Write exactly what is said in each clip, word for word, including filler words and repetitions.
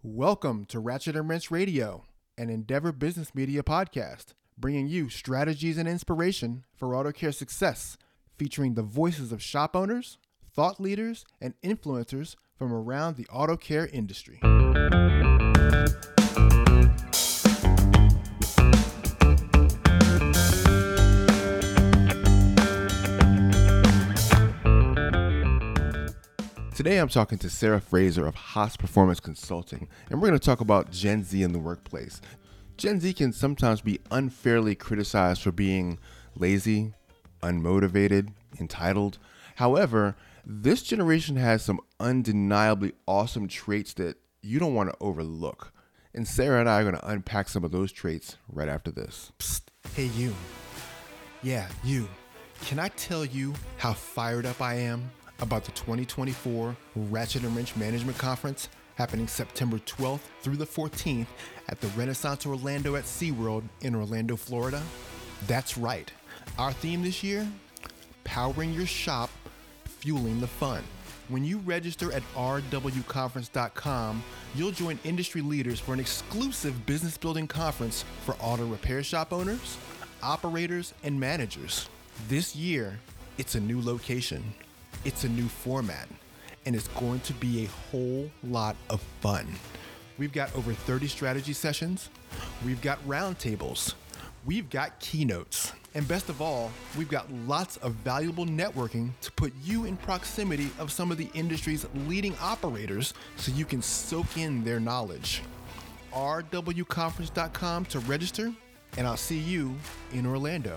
Welcome to Ratchet and Wrench Radio, an Endeavor Business Media podcast, bringing you strategies and inspiration for auto care success, featuring the voices of shop owners, thought leaders, and influencers from around the auto care industry. Today I'm talking to Sarah Fraser of Haas Performance Consulting, and we're going to talk about Gen Z in the workplace. Gen Z can sometimes be unfairly criticized for being lazy, unmotivated, entitled. However, this generation has some undeniably awesome traits that you don't want to overlook. And Sarah and I are going to unpack some of those traits right after this. Psst, hey you. Yeah, you. Can I tell you how fired up I am about the twenty twenty-four Ratchet and Wrench Management Conference happening September twelfth through the fourteenth at the Renaissance Orlando at SeaWorld in Orlando, Florida? That's right. Our theme this year, powering your shop, fueling the fun. When you register at r w conference dot com, you'll join industry leaders for an exclusive business building conference for auto repair shop owners, operators, and managers. This year, it's a new location. It's a new format, and it's going to be a whole lot of fun. We've got over thirty strategy sessions. We've got roundtables. We've got keynotes. And best of all, we've got lots of valuable networking to put you in proximity of some of the industry's leading operators so you can soak in their knowledge. r w conference dot com to register, and I'll see you in Orlando.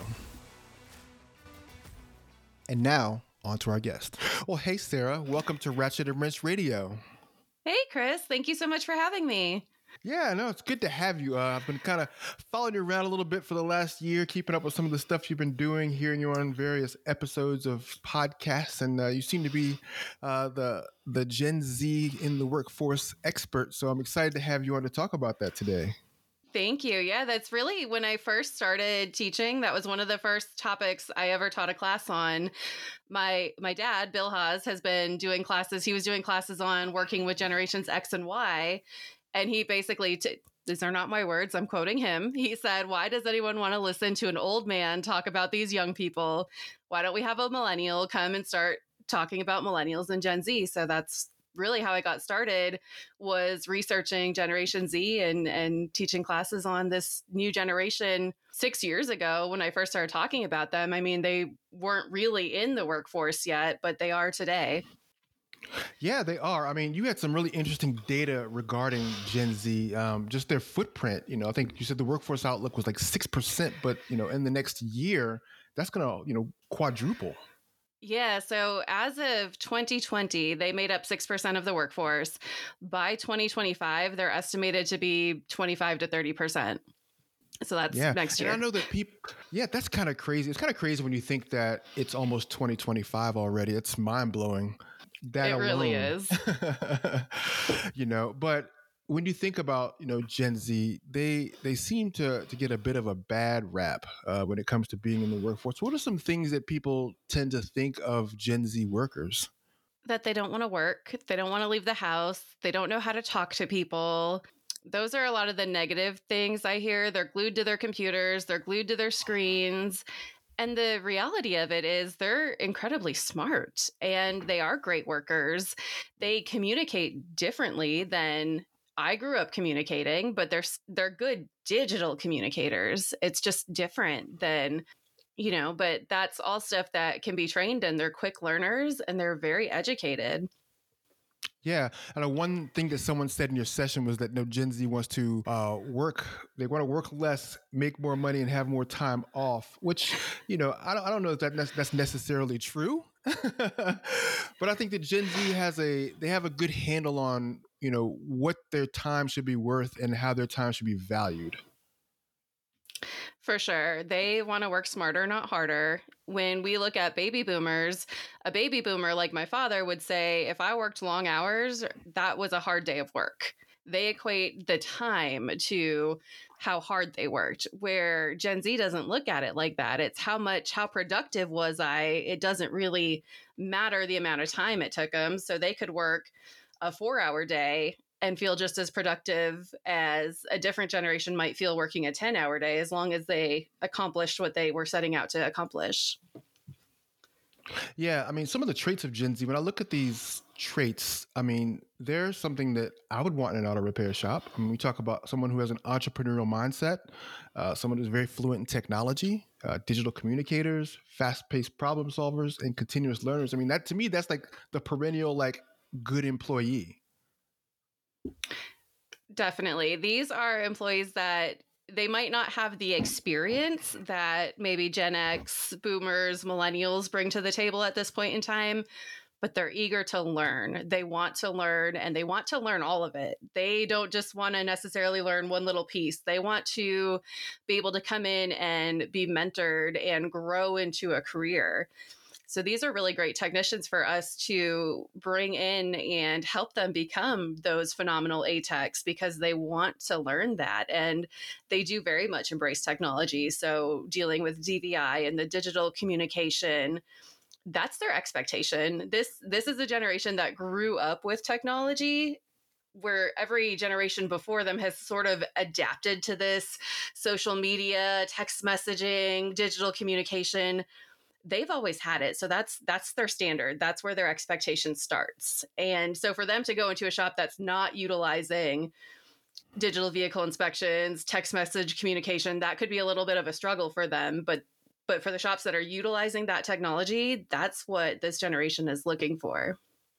And now, on to our guest. Well, hey, Sarah. Welcome to Ratchet and Wrench Radio. Hey, Chris. Thank you so much for having me. Yeah, no, it's good to have you. Uh, I've been kind of following you around a little bit for the last year, keeping up with some of the stuff you've been doing, hearing you on various episodes of podcasts, and uh, you seem to be uh, the the Gen Z in the workforce expert. So I'm excited to have you on to talk about that today. Thank you. Yeah, that's really when I first started teaching. That was one of the first topics I ever taught a class on. My my dad, Bill Haas, has been doing classes. He was doing classes on working with generations X and Y. And he basically, t- these are not my words, I'm quoting him. He said, why does anyone want to listen to an old man talk about these young people? Why don't we have a millennial come and start talking about millennials and Gen Z? So that's really how I got started, was researching Generation Z and, and teaching classes on this new generation six years ago when I first started talking about them. I mean, they weren't really in the workforce yet, but they are today. Yeah, they are. I mean, you had some really interesting data regarding Gen Z, um, just their footprint. You know, I think you said the workforce outlook was like six percent, but, you know, in the next year, that's going to, you know, quadruple. Yeah. So as of twenty twenty, they made up six percent of the workforce. By twenty twenty-five, they're estimated to be twenty-five to thirty percent. So that's yeah. next year. And I know that people, yeah, that's kind of crazy. It's kind of crazy when you think that it's almost twenty twenty-five already. It's mind blowing. That it alone. really is. You know, but when you think about, you know, Gen Z, they they seem to to get a bit of a bad rap uh, when it comes to being in the workforce. What are some things that people tend to think of Gen Z workers? That they don't want to work. They don't want to leave the house. They don't know how to talk to people. Those are a lot of the negative things I hear. They're glued to their computers. They're glued to their screens. And the reality of it is they're incredibly smart and they are great workers. They communicate differently than I grew up communicating, but they're they're good digital communicators. It's just different than, you know, but that's all stuff that can be trained, and they're quick learners and they're very educated. Yeah, and uh, one thing that someone said in your session was that no, Gen Z wants to uh, work. They want to work less, make more money, and have more time off. Which, you know, I don't, I don't know if that ne- that's necessarily true, but I think that Gen Z has a they have a good handle on, you know, what their time should be worth and how their time should be valued. For sure. They want to work smarter, not harder. When we look at baby boomers, a baby boomer like my father would say, if I worked long hours, that was a hard day of work. They equate the time to how hard they worked, where Gen Z doesn't look at it like that. It's how much, how productive was I? It doesn't really matter the amount of time it took them. So they could work a four hour day and feel just as productive as a different generation might feel working a ten hour day, as long as they accomplished what they were setting out to accomplish. Yeah, I mean, some of the traits of Gen Z, when I look at these traits, I mean, there's something that I would want in an auto repair shop. I mean, we talk about someone who has an entrepreneurial mindset, uh, someone who's very fluent in technology, uh, digital communicators, fast-paced problem solvers, and continuous learners. I mean, that to me, that's like the perennial, like, good employee. Definitely. These are employees that they might not have the experience that maybe Gen X, boomers, millennials bring to the table at this point in time, but they're eager to learn. They want to learn, and they want to learn all of it. They don't just want to necessarily learn one little piece. They want to be able to come in and be mentored and grow into a career. So these are really great technicians for us to bring in and help them become those phenomenal A techs, because they want to learn that. And they do very much embrace technology. So dealing with D V I and the digital communication, that's their expectation. This this is a generation that grew up with technology, where every generation before them has sort of adapted to this social media, text messaging, digital communication. They've always had it. So that's that's their standard. That's where their expectation starts. And so for them to go into a shop that's not utilizing digital vehicle inspections, text message communication, that could be a little bit of a struggle for them. But but for the shops that are utilizing that technology, that's what this generation is looking for.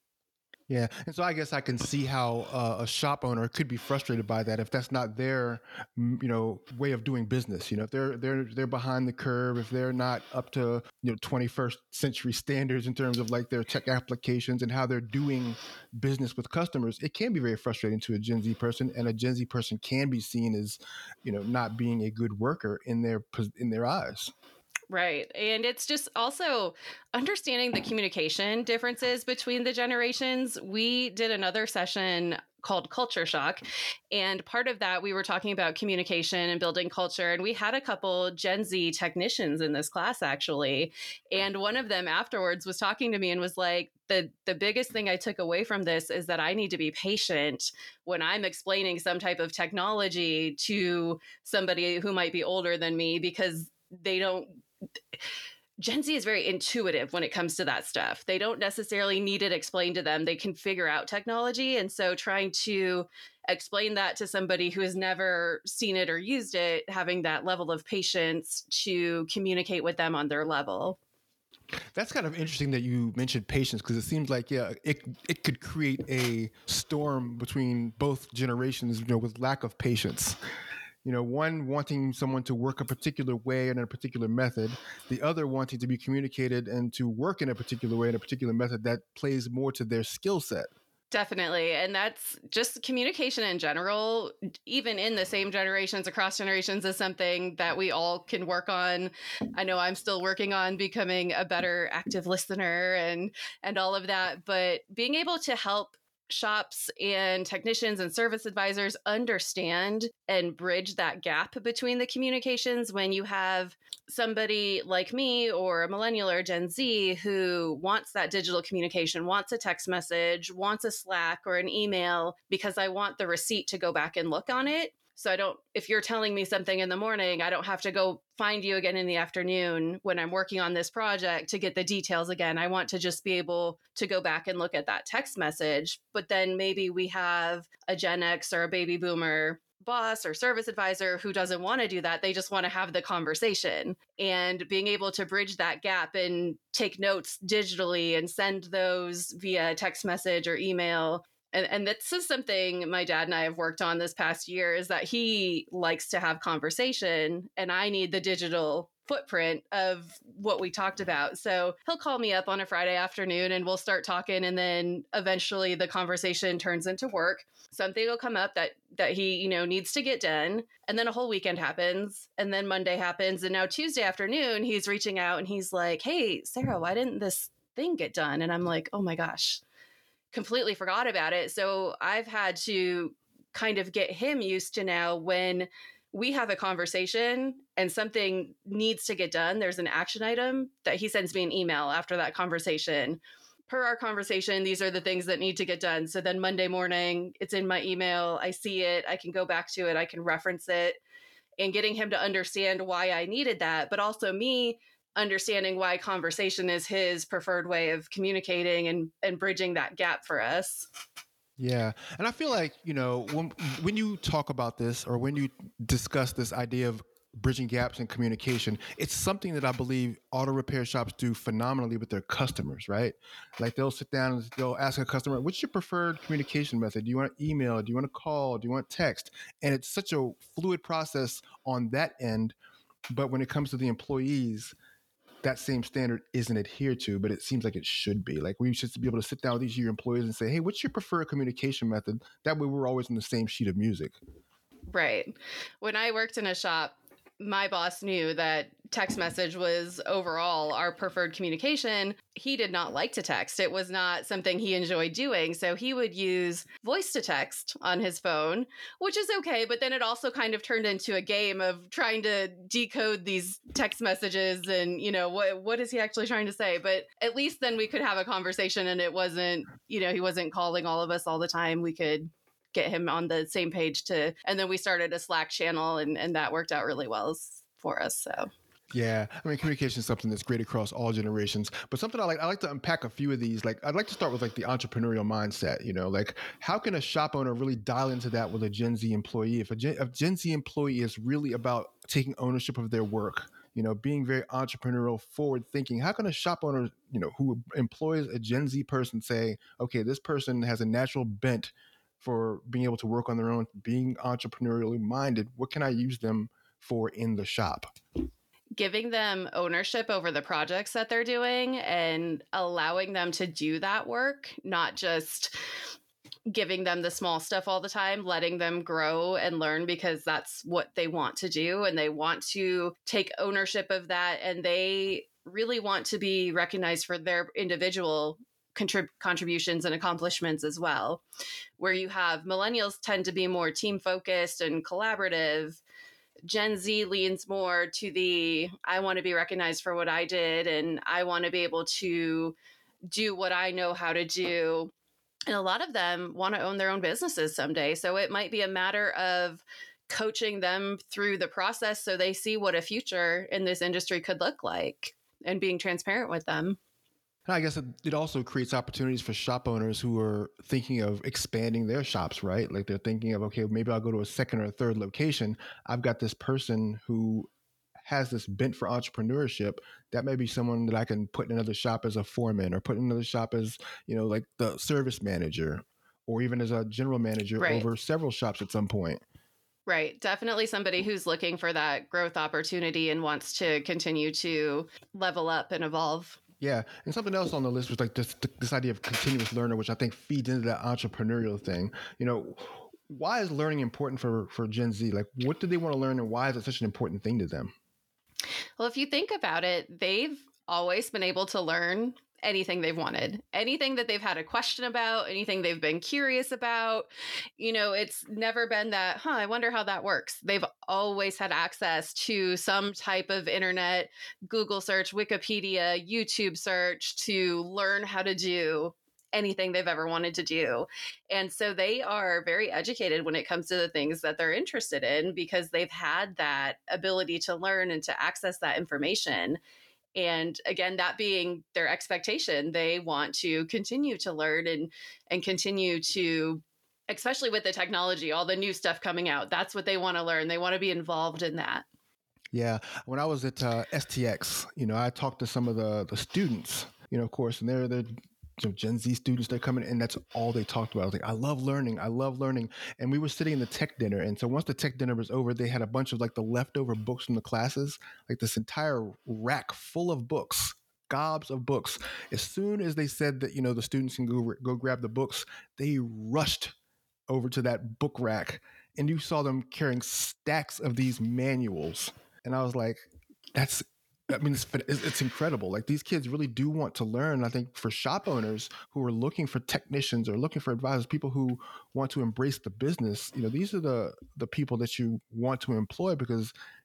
Yeah, and so I guess I can see how uh, a shop owner could be frustrated by that if that's not their, you know, way of doing business. You know, if they're they're they're behind the curve, if they're not up to, you know, twenty-first century standards in terms of like their tech applications and how they're doing business with customers, it can be very frustrating to a Gen Z person, and a Gen Z person can be seen as, you know, not being a good worker in their in their eyes. Right. And it's just also understanding the communication differences between the generations. We did another session called Culture Shock. And part of that, we were talking about communication and building culture. And we had a couple Gen Z technicians in this class, actually. And one of them afterwards was talking to me and was like, the, the biggest thing I took away from this is that I need to be patient when I'm explaining some type of technology to somebody who might be older than me, because they don't Gen Z is very intuitive when it comes to that stuff. They don't necessarily need it explained to them. They can figure out technology. And so trying to explain that to somebody who has never seen it or used it, having that level of patience to communicate with them on their level. That's kind of interesting that you mentioned patience, because it seems like, yeah, it it could create a storm between both generations, you know, with lack of patience. You know, one wanting someone to work a particular way and in a particular method, the other wanting to be communicated and to work in a particular way in a particular method that plays more to their skill set. Definitely. And that's just communication in general, even in the same generations, across generations, is something that we all can work on. I know I'm still working on becoming a better active listener and and all of that, but being able to help shops and technicians and service advisors understand and bridge that gap between the communications. When you have somebody like me or a millennial or Gen Z who wants that digital communication, wants a text message, wants a Slack or an email, because I want the receipt to go back and look on it. So I don't, if you're telling me something in the morning, I don't have to go find you again in the afternoon when I'm working on this project to get the details again. I want to just be able to go back and look at that text message. But then maybe we have a Gen X or a baby boomer boss or service advisor who doesn't want to do that. They just want to have the conversation, and being able to bridge that gap and take notes digitally and send those via text message or email. And, and this is something my dad and I have worked on this past year, is that he likes to have conversation and I need the digital footprint of what we talked about. So he'll call me up on a Friday afternoon and we'll start talking. And then eventually the conversation turns into work. Something will come up that that he, you know, needs to get done. And then a whole weekend happens. And then Monday happens. And now Tuesday afternoon, he's reaching out and he's like, hey, Sarah, why didn't this thing get done? And I'm like, oh my gosh, completely forgot about it. So I've had to kind of get him used to now when we have a conversation and something needs to get done, there's an action item that he sends me an email after that conversation. per our conversation, these are the things that need to get done. So then Monday morning, it's in my email. I see it. I can go back to it. I can reference it, and getting him to understand why I needed that, but also me understanding why conversation is his preferred way of communicating and, and bridging that gap for us. Yeah. And I feel like, you know, when when you talk about this or when you discuss this idea of bridging gaps in communication, it's something that I believe auto repair shops do phenomenally with their customers, right? Like they'll sit down and they'll ask a customer, what's your preferred communication method? Do you want to email? Do you want to call? Do you want text? And it's such a fluid process on that end. But when it comes to the employees, that same standard isn't adhered to, but it seems like it should be. Like we should be able to sit down with each of your employees and say, hey, what's your preferred communication method? That way we're always on the same sheet of music. Right. When I worked in a shop, my boss knew that text message was overall our preferred communication. He did not like to text. It was not something he enjoyed doing. So he would use voice to text on his phone, which is okay. But then it also kind of turned into a game of trying to decode these text messages and, you know, what what is he actually trying to say? But at least then we could have a conversation and it wasn't, you know, he wasn't calling all of us all the time. We could get him on the same page to, and then we started a Slack channel and, and that worked out really well for us. So. Yeah, I mean, communication is something that's great across all generations. But something I like, I like to unpack a few of these. Like, I'd like to start with like the entrepreneurial mindset. You know, like how can a shop owner really dial into that with a Gen Z employee? If a Gen, a Gen Z employee is really about taking ownership of their work, you know, being very entrepreneurial, forward thinking, how can a shop owner, you know, who employs a Gen Z person say, okay, this person has a natural bent for being able to work on their own, being entrepreneurially minded. What can I use them for in the shop? Giving them ownership over the projects that they're doing and allowing them to do that work, not just giving them the small stuff all the time, letting them grow and learn because that's what they want to do. And they want to take ownership of that. And they really want to be recognized for their individual Contrib- contributions and accomplishments as well, where you have millennials tend to be more team focused and collaborative. Gen Z leans more to the, I want to be recognized for what I did and I want to be able to do what I know how to do. And a lot of them want to own their own businesses someday. So it might be a matter of coaching them through the process so they see what a future in this industry could look like and being transparent with them. I guess it, it also creates opportunities for shop owners who are thinking of expanding their shops, right? Like they're thinking of, okay, maybe I'll go to a second or a third location. I've got this person who has this bent for entrepreneurship. That may be someone that I can put in another shop as a foreman or put in another shop as, you know, like the service manager or even as a general manager right. over several shops at some point. Right. Definitely somebody who's looking for that growth opportunity and wants to continue to level up and evolve. Yeah. And something else on the list was like this, this idea of continuous learner, which I think feeds into that entrepreneurial thing. You know, why is learning important for, for Gen Z? Like, what do they want to learn and why is it such an important thing to them? Well, if you think about it, they've always been able to learn anything they've wanted, anything that they've had a question about, anything they've been curious about. You know, it's never been that, huh, I wonder how that works. They've always had access to some type of internet, Google search, Wikipedia, YouTube search to learn how to do anything they've ever wanted to do. And so they are very educated when it comes to the things that they're interested in because they've had that ability to learn and to access that information. And again, that being their expectation, they want to continue to learn and and continue to, especially with the technology, all the new stuff coming out. That's what they want to learn. They want to be involved in that. Yeah. When I was at uh, S T X, you know, I talked to some of the the students, you know, of course, and they're they're you know, Gen Z students, they're coming and that's all they talked about. I was like, I love learning. I love learning. And we were sitting in the tech dinner. And so once the tech dinner was over, they had a bunch of like the leftover books from the classes, like this entire rack full of books, gobs of books. As soon as they said that, you know, the students can go, go grab the books, they rushed over to that book rack and you saw them carrying stacks of these manuals. And I was like, that's I mean, it's, it's incredible. Like these kids really do want to learn. I think for shop owners who are looking for technicians or looking for advisors, people who want to embrace the business, you know, these are the the people that you want to employ because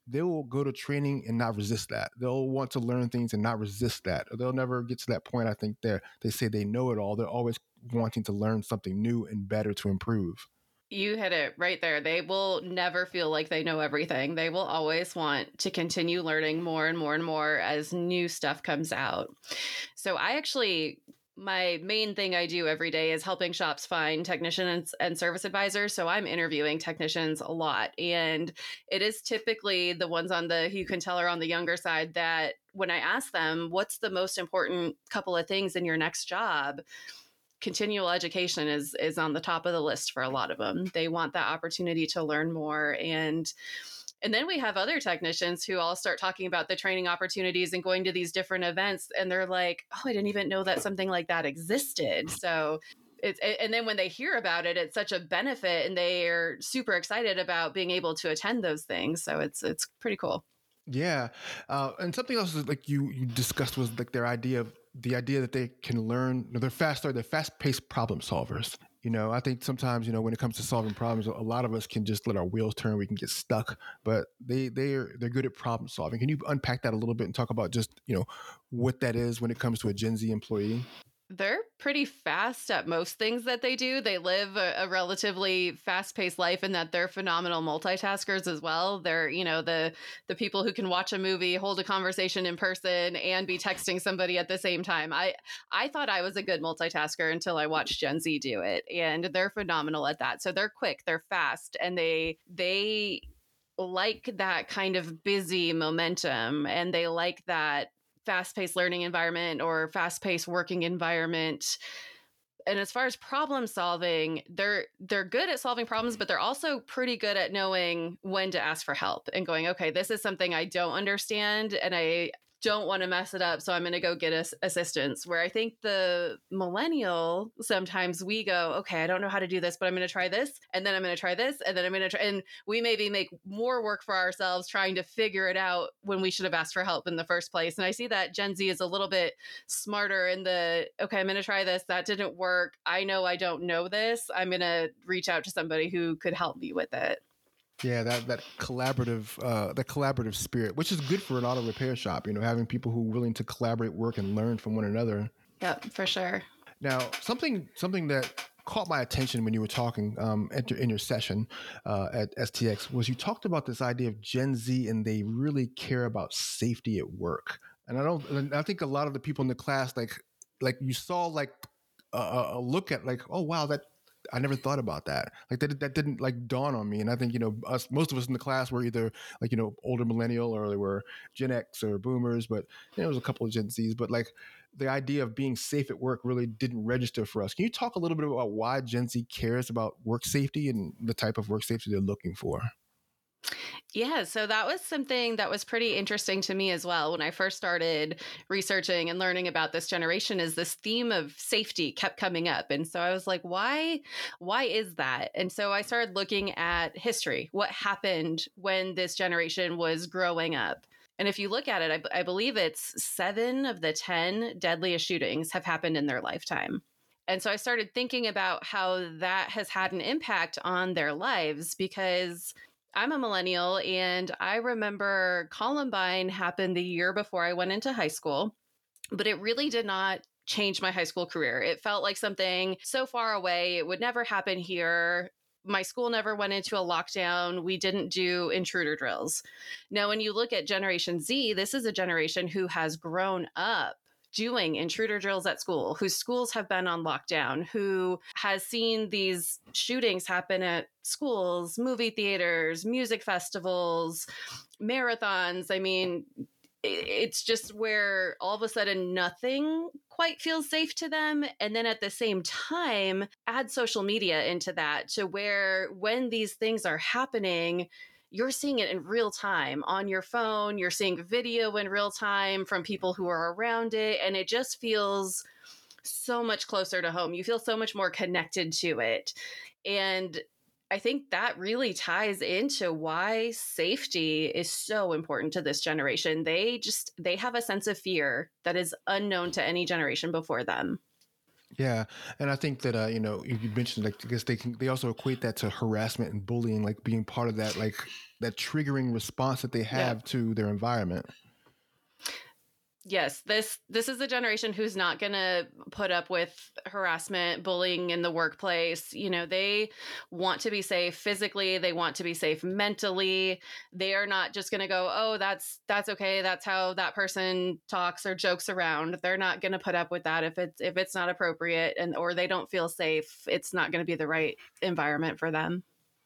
they will go to training and not resist that. They'll want to learn things and not resist that. They'll never get to that point. I think they they say they know it all. They're always wanting to learn something new and better to improve. You hit it right there. They will never feel like they know everything. They will always want to continue learning more and more and more as new stuff comes out. So I actually, my main thing I do every day is helping shops find technicians and service advisors. So I'm interviewing technicians a lot. And it is typically the ones on the, you can tell are on the younger side, that when I ask them, what's the most important couple of things in your next job? Continual education is is on the top of the list for a lot of them. They want that opportunity to learn more. And and then we have other technicians who all start talking about the training opportunities and going to these different events. And they're like, oh, I didn't even know that something like that existed. So it's, and then when they hear about it, it's such a benefit and they are super excited about being able to attend those things. So it's it's pretty cool. Yeah. Uh, and something else is like you you discussed was like their idea of the idea that they can learn, you know, they're faster, they're fast-paced problem solvers. You know, I think sometimes, you know, when it comes to solving problems, a lot of us can just let our wheels turn, we can get stuck, but they they're they're good at problem solving. Can you unpack that a little bit and talk about just, you know, what that is when it comes to a Gen Z employee? They're pretty fast at most things that they do. They live a, a relatively fast-paced life in that they're phenomenal multitaskers as well. They're, you know, the the people who can watch a movie, hold a conversation in person, and be texting somebody at the same time. I I thought I was a good multitasker until I watched Gen Z do it, and they're phenomenal at that. So they're quick, they're fast, and they they like that kind of busy momentum, and they like that fast-paced learning environment or fast-paced working environment. And as far as problem solving, they're they're good at solving problems, but they're also pretty good at knowing when to ask for help and going, okay, this is something I don't understand and I don't want to mess it up, so I'm going to go get us assistance. Where I think the millennial, sometimes we go, okay, I don't know how to do this, but I'm going to try this, and then I'm going to try this, and then I'm going to try, and we maybe make more work for ourselves trying to figure it out when we should have asked for help in the first place. And I see that Gen Z is a little bit smarter in the, okay, I'm going to try this, that didn't work, I know I don't know this, I'm going to reach out to somebody who could help me with it. Yeah, that that collaborative uh, that collaborative spirit, which is good for an auto repair shop. You know, having people who are willing to collaborate, work, and learn from one another. Yep, for sure. Now, something something that caught my attention when you were talking um, at your, in your session uh, at S T X was you talked about this idea of Gen Z and they really care about safety at work. And I don't. And I think a lot of the people in the class, like like you saw like a, a look at like, oh wow, that. I never thought about that. Like that, that didn't like dawn on me. And I think, you know, us, most of us in the class were either like, you know, older millennial or they were Gen X or boomers, but you know, there was a couple of Gen Zs, but like the idea of being safe at work really didn't register for us. Can you talk a little bit about why Gen Z cares about work safety and the type of work safety they're looking for? Yeah, so that was something that was pretty interesting to me as well when I first started researching and learning about this generation. Is this theme of safety kept coming up. And so I was like, why why is that? And so I started looking at history, what happened when this generation was growing up. And if you look at it, I, I believe it's seven of the ten deadliest shootings have happened in their lifetime. And so I started thinking about how that has had an impact on their lives, because I'm a millennial and I remember Columbine happened the year before I went into high school, but it really did not change my high school career. It felt like something so far away. It would never happen here. My school never went into a lockdown. We didn't do intruder drills. Now, when you look at Generation Z, this is a generation who has grown up doing intruder drills at school, whose schools have been on lockdown, who has seen these shootings happen at schools, movie theaters, music festivals, marathons. I mean, it's just where all of a sudden nothing quite feels safe to them. And then at the same time, add social media into that to where when these things are happening, you're seeing it in real time on your phone. You're seeing video in real time from people who are around it. And it just feels so much closer to home. You feel so much more connected to it. And I think that really ties into why safety is so important to this generation. They just, they have a sense of fear that is unknown to any generation before them. Yeah, and I think that uh, you know you you mentioned like I guess they can they also equate that to harassment and bullying, like being part of that like that triggering response that they Yeah. have to their environment. Yes, this this is a generation who's not going to put up with harassment, bullying in the workplace. You know, they want to be safe physically, they want to be safe mentally. They are not just going to go, "Oh, that's that's okay. That's how that person talks or jokes around." They're not going to put up with that if it's if it's not appropriate and or they don't feel safe. It's not going to be the right environment for them.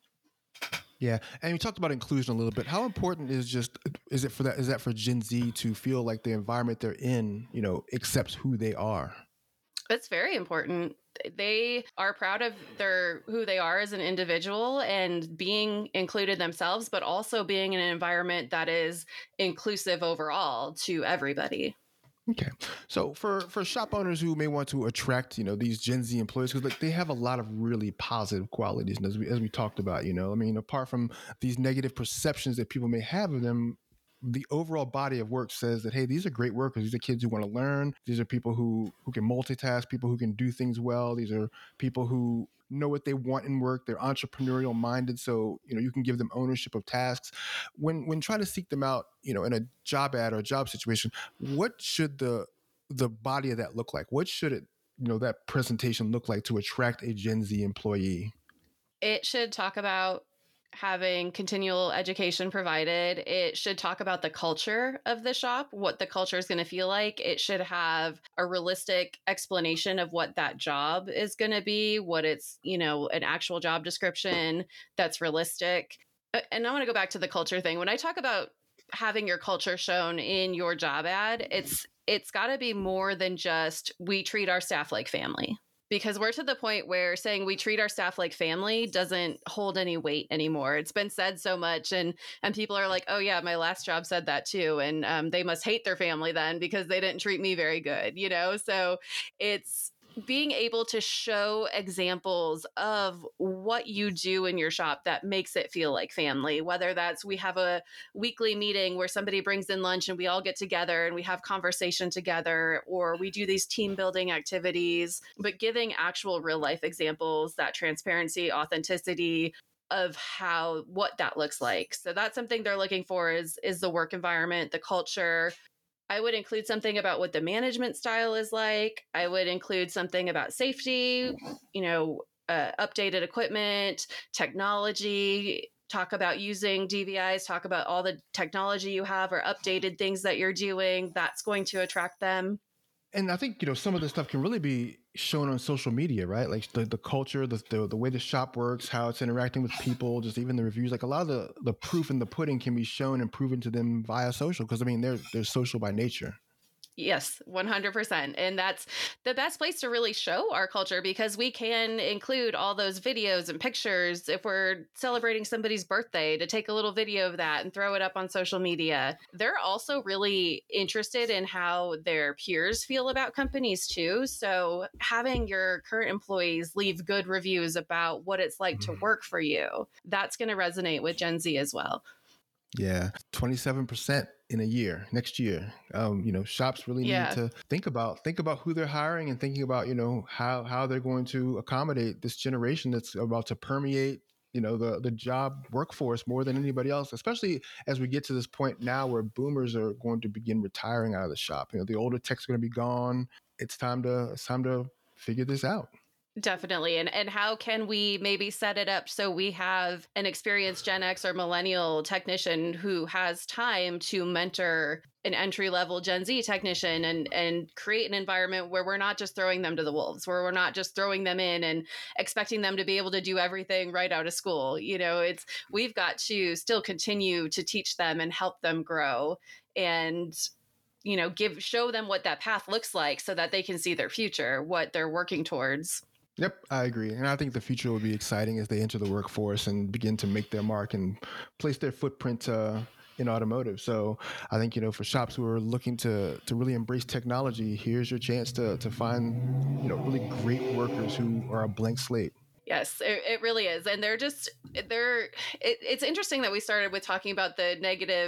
Yeah, and we talked about inclusion a little bit. How important is just is it for that is that for Gen Z to feel like the environment they're in, you know, accepts who they are? It's very important. They are proud of their who they are as an individual and being included themselves, but also being in an environment that is inclusive overall to everybody. Okay, so for for shop owners who may want to attract, you know, these Gen Z employees, because like they have a lot of really positive qualities, and as we as we talked about, you know, I mean, apart from these negative perceptions that people may have of them, the overall body of work says that hey, these are great workers. These are kids who want to learn. These are people who who can multitask. People who can do things well. These are people who know what they want in work. They're entrepreneurial minded, so you know you can give them ownership of tasks. When when trying to seek them out, you know, in a job ad or a job situation, what should the the body of that look like? What should it you know that presentation look like to attract a Gen Z employee? It should talk about having continual education provided. It should talk about the culture of the shop, what the culture is going to feel like. It should have a realistic explanation of what that job is going to be, what it's, you know, an actual job description that's realistic. And I want to go back to the culture thing. When I talk about having your culture shown in your job ad, it's it's got to be more than just we treat our staff like family, because we're to the point where saying we treat our staff like family doesn't hold any weight anymore. It's been said so much, and and people are like, oh yeah, my last job said that too, and um, they must hate their family then because they didn't treat me very good, you know. So it's being able to show examples of what you do in your shop that makes it feel like family, whether that's we have a weekly meeting where somebody brings in lunch and we all get together and we have conversation together, or we do these team building activities, but giving actual real life examples, that transparency, authenticity of how what that looks like. So that's something they're looking for is is the work environment, the culture. I would include something about what the management style is like. I would include something about safety, you know, uh, updated equipment, technology, talk about using D V Is, talk about all the technology you have or updated things that you're doing. That's going to attract them. And I think you know some of this stuff can really be shown on social media, right? Like the, the culture, the, the the way the shop works, how it's interacting with people, just even the reviews. Like a lot of the the proof in the pudding can be shown and proven to them via social, because I mean they're they're social by nature. Yes, one hundred percent. And that's the best place to really show our culture, because we can include all those videos and pictures if we're celebrating somebody's birthday, to take a little video of that and throw it up on social media. They're also really interested in how their peers feel about companies too. So having your current employees leave good reviews about what it's like to work for you, that's going to resonate with Gen Z as well. Yeah, twenty-seven percent in a year next year. Um, you know, shops really need Yeah. to think about think about who they're hiring and thinking about you know how how they're going to accommodate this generation that's about to permeate you know the the job workforce more than anybody else. Especially as we get to this point now where boomers are going to begin retiring out of the shop. You know, the older tech's going to be gone. It's time to it's time to figure this out. Definitely. And and how can we maybe set it up so we have an experienced Gen X or millennial technician who has time to mentor an entry level Gen Z technician and and create an environment where we're not just throwing them to the wolves, where we're not just throwing them in and expecting them to be able to do everything right out of school. You know, it's we've got to still continue to teach them and help them grow and you know, give show them what that path looks like so that they can see their future, what they're working towards. Yep, I agree. And I think the future will be exciting as they enter the workforce and begin to make their mark and place their footprint uh, in automotive. So I think, you know, for shops who are looking to to really embrace technology, here's your chance to to find, you know, really great workers who are a blank slate. Yes, it, it really is. And they're just, they're, it, it's interesting that we started with talking about the negative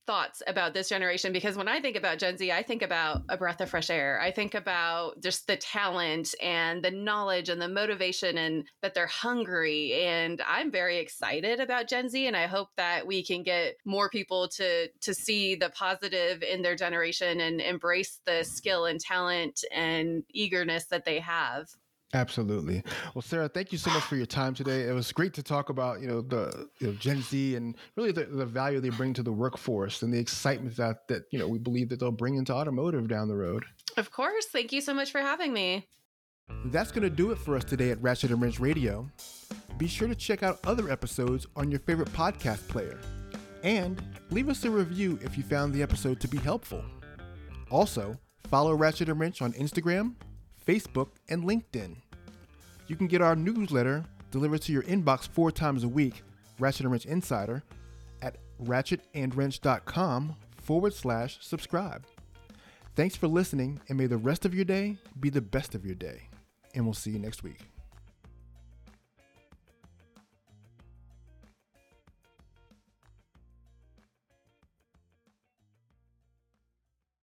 thoughts about this generation, because when I think about Gen Z, I think about a breath of fresh air. I think about just the talent and the knowledge and the motivation, and that they're hungry. And I'm very excited about Gen Z, and I hope that we can get more people to to see the positive in their generation and embrace the skill and talent and eagerness that they have. Absolutely. Well, Sarah, thank you so much for your time today. It was great to talk about, you know, the you know, Gen Z and really the, the value they bring to the workforce and the excitement that, that, you know, we believe that they'll bring into automotive down the road. Of course. Thank you so much for having me. That's going to do it for us today at Ratchet and Wrench Radio. Be sure to check out other episodes on your favorite podcast player. And leave us a review if you found the episode to be helpful. Also, follow Ratchet and Wrench on Instagram, Facebook, and LinkedIn. You can get our newsletter delivered to your inbox four times a week, Ratchet and Wrench Insider, at ratchetandwrench.com forward slash subscribe. Thanks for listening, and may the rest of your day be the best of your day. And we'll see you next week.